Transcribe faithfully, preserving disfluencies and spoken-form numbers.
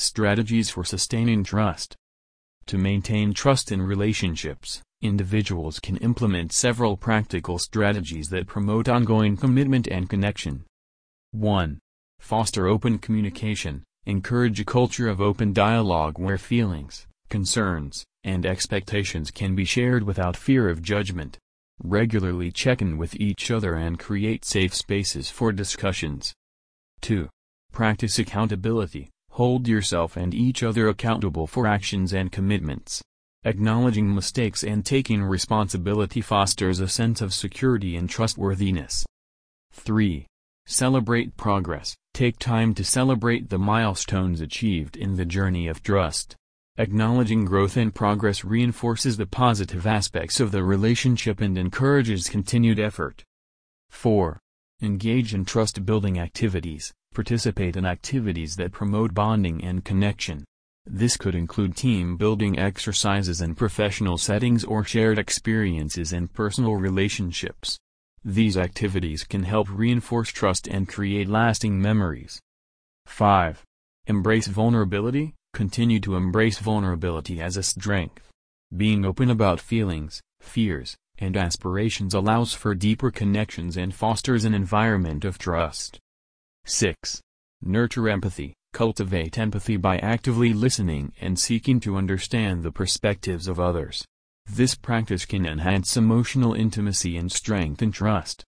Strategies for sustaining trust. To maintain trust in relationships, individuals can implement several practical strategies that promote ongoing commitment and connection. one. Foster open communication. Encourage a culture of open dialogue where feelings, concerns, and expectations can be shared without fear of judgment. Regularly check in with each other and create safe spaces for discussions. two. Practice accountability. Hold yourself and each other accountable for actions and commitments. Acknowledging mistakes and taking responsibility fosters a sense of security and trustworthiness. three. Celebrate progress. Take time to celebrate the milestones achieved in the journey of trust. Acknowledging growth and progress reinforces the positive aspects of the relationship and encourages continued effort. four. Engage in trust-building activities. Participate in activities that promote bonding and connection. This could include team-building exercises in professional settings or shared experiences in personal relationships. These activities can help reinforce trust and create lasting memories. five. Embrace vulnerability. Continue to embrace vulnerability as a strength. Being open about feelings, fears, and aspirations allows for deeper connections and fosters an environment of trust. six. Nurture empathy. Cultivate empathy by actively listening and seeking to understand the perspectives of others. This practice can enhance emotional intimacy and strengthen trust.